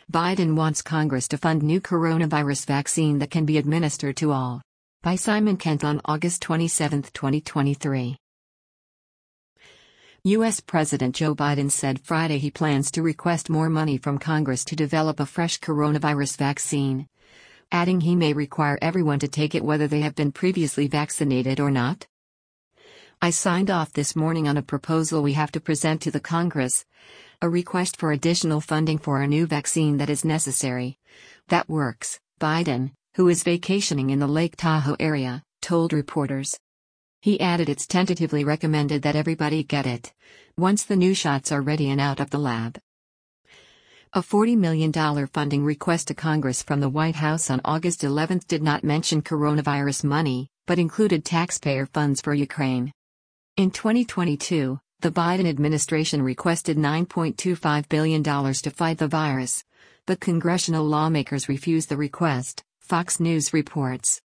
Biden wants Congress to fund new coronavirus vaccine that can be administered to all. By Simon Kent on August 27, 2023. U.S. President Joe Biden said Friday he plans to request more money from Congress to develop a fresh coronavirus vaccine, adding he may require everyone to take it whether they have been previously vaccinated or not. I signed off this morning on a proposal we have to present to the Congress, a request for additional funding for a new vaccine that is necessary. That works, Biden, who is vacationing in the Lake Tahoe area, told reporters. He added it's tentatively recommended that everybody get it, once the new shots are ready and out of the lab. A $40 million funding request to Congress from the White House on August 11 did not mention coronavirus money, but included taxpayer funds for Ukraine. In 2022, the Biden administration requested $9.25 billion to fight the virus, but congressional lawmakers refused the request, Fox News reports.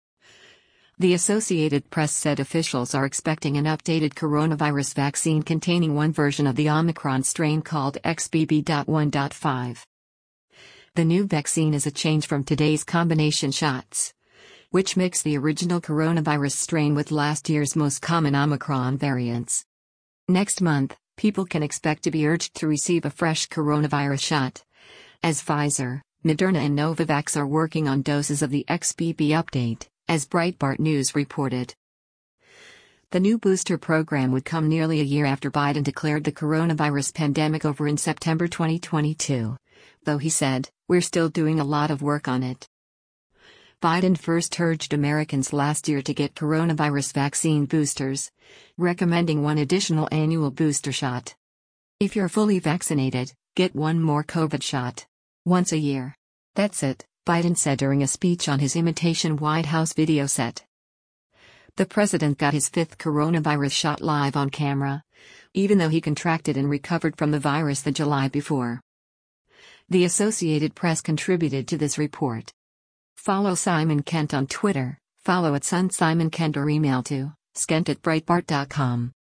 The Associated Press said officials are expecting an updated coronavirus vaccine containing one version of the Omicron strain called XBB.1.5. The new vaccine is a change from today's combination shots, which mix the original coronavirus strain with last year's most common Omicron variants. Next month, people can expect to be urged to receive a fresh coronavirus shot, as Pfizer, Moderna and Novavax are working on doses of the XBB update, as Breitbart News reported. The new booster program would come nearly a year after Biden declared the coronavirus pandemic over in September 2022, though he said, "We're still doing a lot of work on it." Biden first urged Americans last year to get coronavirus vaccine boosters, recommending one additional annual booster shot. If you're fully vaccinated, get one more COVID shot. Once a year. That's it, Biden said during a speech on his imitation White House video set. The president got his fifth coronavirus shot live on camera, even though he contracted and recovered from the virus the July before. The Associated Press contributed to this report. Follow Simon Kent on Twitter, follow @SunSimonKent or email to skent@breitbart.com.